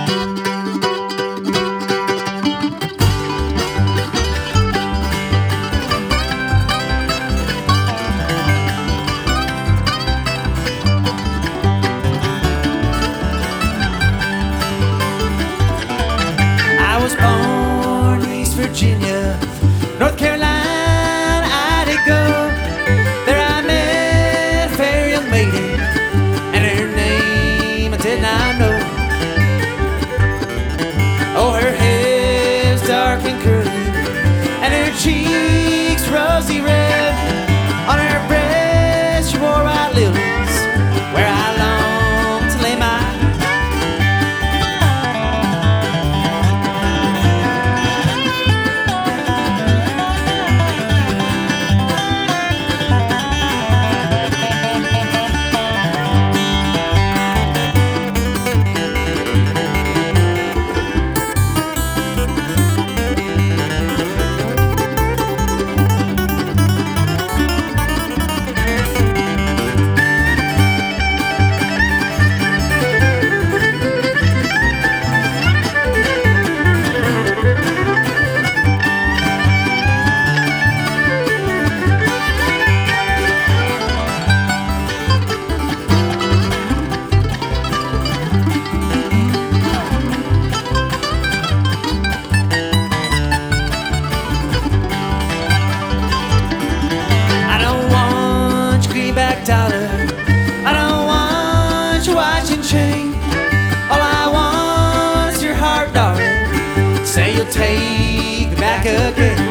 I was born in East Virginia, North Carolina, I did go. There I met a fair young maiden, and her name I did not know. Oh, her hair's dark and curly, and her cheeks rosy red. On her breast she wore white lilies, where I longed to lay my dollar. I don't want your watch and chain. All I want is your heart, darling. Say you'll take me back again.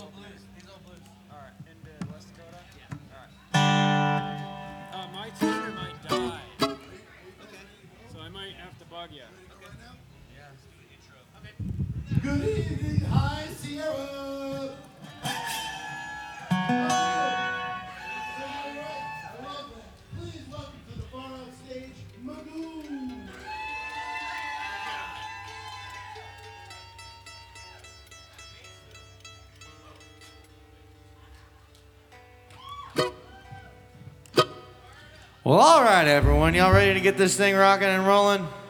My tuner might die. Okay. So I might have to bug you. Okay. Good evening, High Sierra. Please welcome to the far out stage, Magoo. Well, all right, everyone. Y'all ready to get this thing rocking and rolling?